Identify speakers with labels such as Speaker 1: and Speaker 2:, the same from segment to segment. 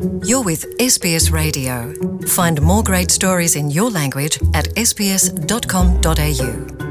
Speaker 1: You're with SBS Radio. Find more great stories in your language at sbs.com.au.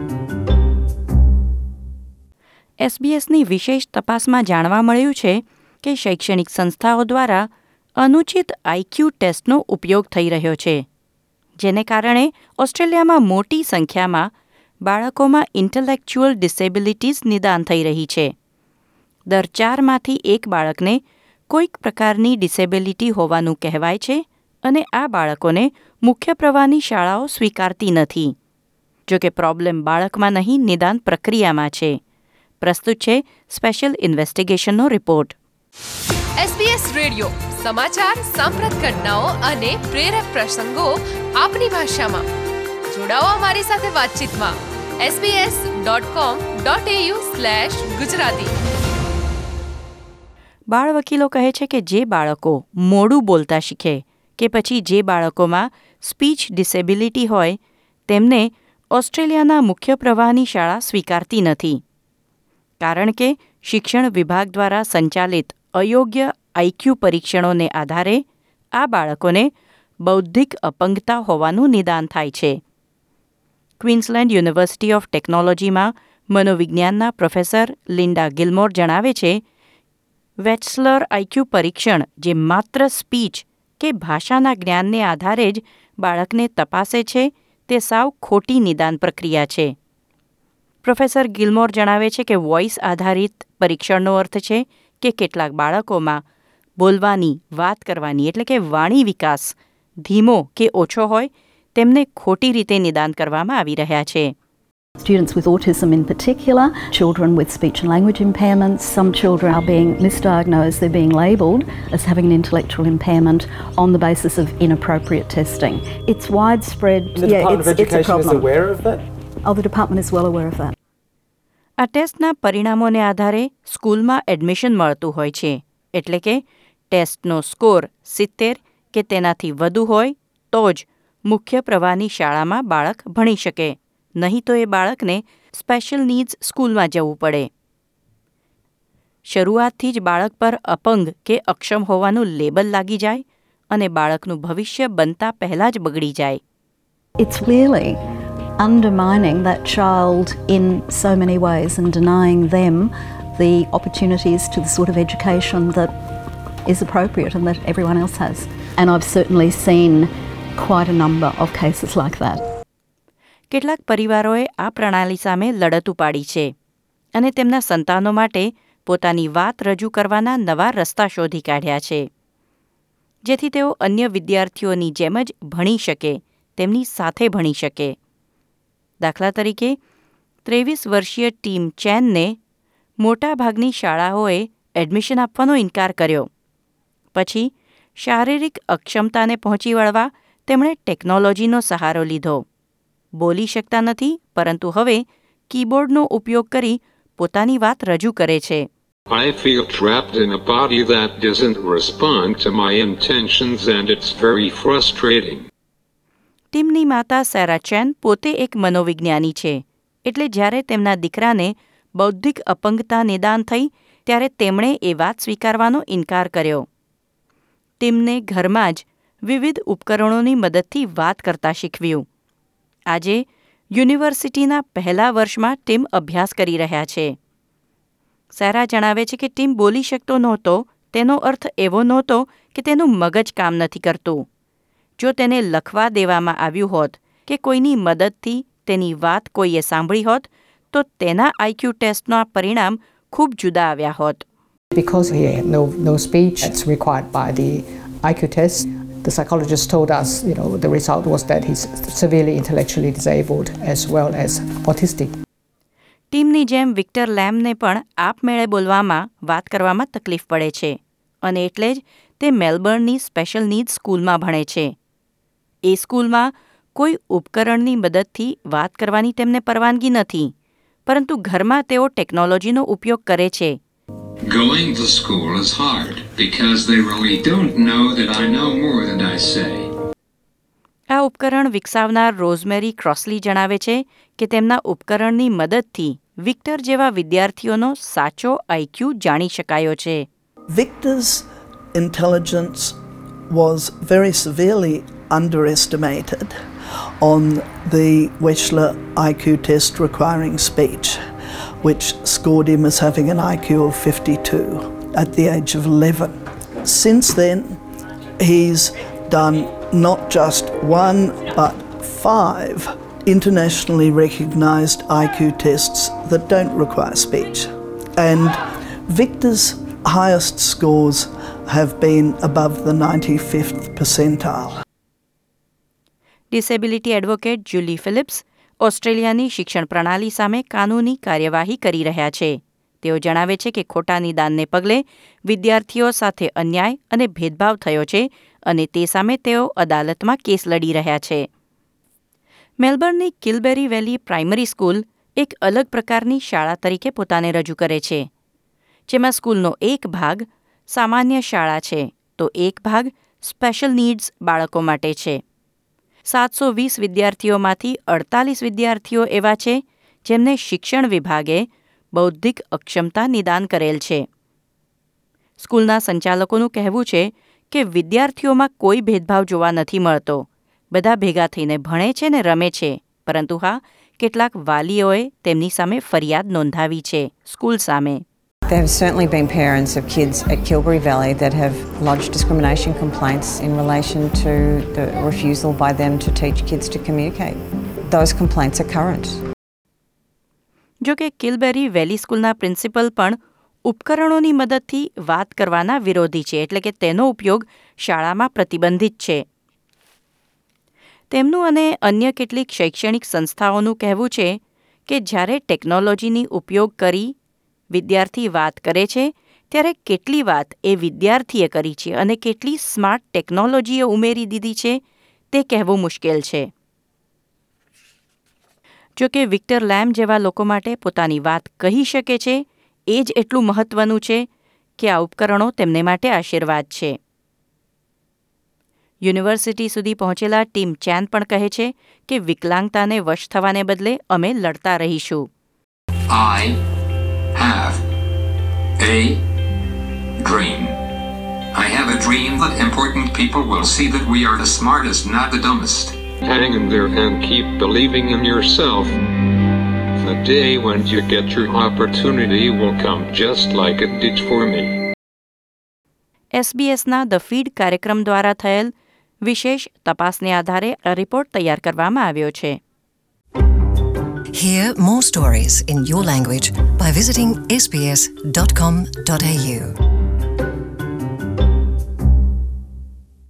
Speaker 2: એસબીએસની વિશેષ તપાસમાં જાણવા મળ્યું છે કે શૈક્ષણિક સંસ્થાઓ દ્વારા અનુચિત આઈક્યુ ટેસ્ટનો ઉપયોગ થઈ રહ્યો છે, જેને કારણે ઓસ્ટ્રેલિયામાં મોટી સંખ્યામાં બાળકોમાં ઇન્ટેલેક્ચ્યુઅલ ડિસેબિલિટીઝ નિદાન થઈ રહી છે. દર 4માંથી 1 બાળકને કોઈક પ્રકારની ડિસેબિલિટી હોવાનું કહેવાય છે અને આ બાળકોને મુખ્ય પ્રવાહની શાળાઓ સ્વીકારતી નથી. જોકે પ્રોબ્લેમ બાળકમાં નહીં, નિદાન પ્રક્રિયામાં છે. પ્રસ્તુત છે સ્પેશિયલ ઇન્વેસ્ટિગેશનનો રિપોર્ટ.
Speaker 3: SBS રેડિયો સમાચાર, સાંપ્રત ઘટનાઓ અને પ્રેરક પ્રસંગો આપની ભાષામાં. જોડાઓ અમારી સાથે વાતચીતમાં. sbs.com.au/gujarati.
Speaker 2: બાળ વકીલો કહે છે કે જે બાળકો મોડું બોલતા શીખે કે પછી જે બાળકોમાં સ્પીચ ડિસેબિલિટી હોય તેમને ઓસ્ટ્રેલિયાના મુખ્ય પ્રવાહની શાળા સ્વીકારતી નથી, કારણ કે શિક્ષણ વિભાગ દ્વારા સંચાલિત અયોગ્ય આઈક્યુ પરીક્ષણોને આધારે આ બાળકોને બૌદ્ધિક અપંગતા હોવાનું નિદાન થાય છે. ક્વીન્સલેન્ડ યુનિવર્સિટી ઓફ ટેકનોલોજીમાં મનોવિજ્ઞાનના પ્રોફેસર લિન્ડા ગિલમોર જણાવે છે, વેટ્સલર આઈક્યુ પરીક્ષણ જે માત્ર સ્પીચ કે ભાષાના જ્ઞાનને આધારે જ બાળકને તપાસે છે તે સાવ ખોટી નિદાન પ્રક્રિયા છે. પ્રોફેસર ગિલમોર જણાવે છે કે વોઇસ આધારિત પરીક્ષણનો અર્થ છે કે કેટલાક બાળકોમાં બોલવાની, વાત કરવાની એટલે કે વાણી વિકાસ ધીમો કે ઓછો હોય તેમને ખોટી રીતે નિદાન કરવામાં આવી રહ્યા છે.
Speaker 4: Students with autism in particular, children with speech and language impairments, some children are being misdiagnosed, they're being labelled as having an intellectual impairment on the basis of inappropriate testing. It's widespread.
Speaker 5: The Department of Education
Speaker 4: it's a problem.
Speaker 5: is aware of that?
Speaker 4: Oh, the department is well aware of that.
Speaker 2: આ ટેસ્ટના પરિણામોને આધારે સ્કૂલમાં admission મળતું હોય છે, એટલે કે ટેસ્ટનો સ્કોર 70 કે તેનાથી વધુ હોય તો જ મુખ્ય પ્રવાહની શાળામાં બાળક ભણી શકે, નહીં તો એ બાળકને સ્પેશિયલ નીડ્સ સ્કૂલમાં જવું પડે. શરૂઆતથી જ બાળક પર અપંગ કે અક્ષમ હોવાનું લેબલ લાગી જાય અને બાળકનું ભવિષ્ય બનતા પહેલાં જ બગડી જાય.
Speaker 4: It's really undermining that child in so many ways and denying them the opportunities to the sort of education that is appropriate and that everyone else has. And I've certainly seen quite a number of cases like that.
Speaker 2: કેટલાક પરિવારોએ આ પ્રણાલી સામે લડત ઉપાડી છે અને તેમના સંતાનો માટે પોતાની વાત રજૂ કરવાના નવા રસ્તા શોધી કાઢ્યા છે, જેથી તેઓ અન્ય વિદ્યાર્થીઓની જેમ જ ભણી શકે, તેમની સાથે ભણી શકે. દાખલા તરીકે 23 વર્ષીય ટીમ ચેનને મોટાભાગની શાળાઓએ એડમિશન આપવાનો ઇનકાર કર્યો. પછી શારીરિક અક્ષમતાને પહોંચી વળવા તેમણે ટેકનોલોજીનો સહારો લીધો. બોલી શકતા નથી, પરંતુ હવે કીબોર્ડનો ઉપયોગ કરી પોતાની વાત રજૂ કરે છે.
Speaker 6: I feel trapped in a body that doesn't respond to my intentions and it's very frustrating.
Speaker 2: ટીમની માતા સેરા ચેન પોતે એક મનોવિજ્ઞાની છે, એટલે જ્યારે તેમના દીકરાને બૌદ્ધિક અપંગતા નિદાન થઈ ત્યારે તેમણે એ વાત સ્વીકારવાનો ઇનકાર કર્યો. ટીમને ઘરમાં જ વિવિધ ઉપકરણોની મદદથી વાત કરતા શીખવ્યું. આજે યુનિવર્સિટીના પહેલા વર્ષમાં ટીમ અભ્યાસ કરી રહ્યા છે. સેરા જણાવે છે કે ટીમ બોલી શકતો નહોતો તેનો અર્થ એવો નહોતો કે તેનું મગજ કામ નથી કરતું. જો તેને લખવા દેવામાં આવ્યું હોત કે કોઈની મદદથી તેની વાત કોઈએ સાંભળી હોત તો તેના આઈક્યુ ટેસ્ટના પરિણામ ખૂબ જુદા આવ્યા હોત.
Speaker 5: Because he had no speech that's required by the IQ test, the psychologist told us, the result was that he's severely intellectually disabled as well as autistic.
Speaker 2: ટીમની જેમ વિક્ટર લેમને પણ આપમેળે બોલવામાં, વાત કરવામાં તકલીફ પડે છે અને એટલે જ તે મેલબર્નની સ્પેશિયલ નીડ્સ સ્કૂલમાં ભણે છે. એ સ્કૂલમાં કોઈ ઉપકરણની મદદથી વાત કરવાની તેમને પરવાનગી નથી, પરંતુ ઘરમાં તેઓ ટેકનોલોજીનો ઉપયોગ કરે છે.
Speaker 6: Going to school is hard because they really don't know that I know more than I say.
Speaker 2: આ ઉપકરણ વિકસાવનાર રોઝમેરી ક્રોસલી જણાવે છે કે તેમના ઉપકરણની મદદથી વિક્ટર જેવા વિદ્યાર્થીઓનો સાચો આઈક્યુ જાણી શકાયો છે.
Speaker 7: Victor's intelligence was very severely underestimated on the Wechsler IQ test requiring speech, which scored him as having an IQ of 52 at the age of 11. Since then, he's done not just 1 but 5 internationally recognised IQ tests that don't require speech. And Victor's highest scores have been above the 95th percentile.
Speaker 2: Disability advocate Julie Phillips ઓસ્ટ્રેલિયાની શિક્ષણ પ્રણાલી સામે કાનૂની કાર્યવાહી કરી રહ્યા છે. તેઓ જણાવે છે કે ખોટા નિદાનને પગલે વિદ્યાર્થીઓ સાથે અન્યાય અને ભેદભાવ થયો છે અને તે સામે તેઓ અદાલતમાં કેસ લડી રહ્યા છે. મેલબર્નની કિલબેરી વેલી પ્રાઇમરી સ્કૂલ એક અલગ પ્રકારની શાળા તરીકે પોતાને રજૂ કરે છે, જેમાં સ્કૂલનો એક ભાગ સામાન્ય શાળા છે તો એક ભાગ સ્પેશિયલ નીડ્સ બાળકો માટે છે. 720 વિદ્યાર્થીઓમાંથી 48 વિદ્યાર્થીઓ એવા છે જેમને શિક્ષણ વિભાગે બૌદ્ધિક અક્ષમતા નિદાન કરેલ છે. સ્કૂલના સંચાલકોનું કહેવું છે કે વિદ્યાર્થીઓમાં કોઈ ભેદભાવ જોવા નથી મળતો. બધા ભેગા થઈને ભણે છે ને રમે છે, પરંતુ હા, કેટલાક વાલીઓએ તેમની સામે ફરિયાદ નોંધાવી છે સ્કૂલ સામે.
Speaker 8: There have certainly been parents of kids at Kilberry Valley that have lodged discrimination complaints in relation to the refusal by them to teach kids to communicate. Those complaints are current.
Speaker 2: જો કે કિલબેરી વેલી સ્કૂલના principal પણ ઉપકરણોની મદદથી વાત કરવાના વિરોધી છે, એટલે કે તેનો ઉપયોગ શાળામાં પ્રતિબંધિત છે. તેમનું અને અન્ય કેટલીક શૈક્ષણિક સંસ્થાઓનું કહેવું છે કે જ્યારે ટેકનોલોજીની ઉપયોગ કરી વિદ્યાર્થી વાત કરે છે ત્યારે કેટલી વાત એ વિદ્યાર્થીએ કરી છે અને કેટલી સ્માર્ટ ટેકનોલોજીએ ઉમેરી દીધી છે તે કહેવું મુશ્કેલ છે. જો કે વિક્ટર લેમ જેવા લોકો માટે પોતાની વાત કહી શકે છે એ જ એટલું મહત્વનું છે કે આ ઉપકરણો તેમને માટે આશીર્વાદ છે. યુનિવર્સિટી સુધી પહોંચેલા ટીમ ચેન પણ કહે છે કે વિકલાંગતાને વશ થવાને બદલે અમે લડતા રહીશું.
Speaker 9: I have a dream. I have a dream that important people will see that we are the smartest, not the dumbest.
Speaker 6: Hang in there and keep believing in yourself. The day when you get your opportunity will come just like it did for me.
Speaker 2: એસબીએસના the feed કાર્યક્રમ દ્વારા થયેલ વિશેષ તપાસને આધારે આ report તૈયાર કરવામાં આવ્યો છે.
Speaker 1: Hear more stories in your language by visiting sbs.com.au.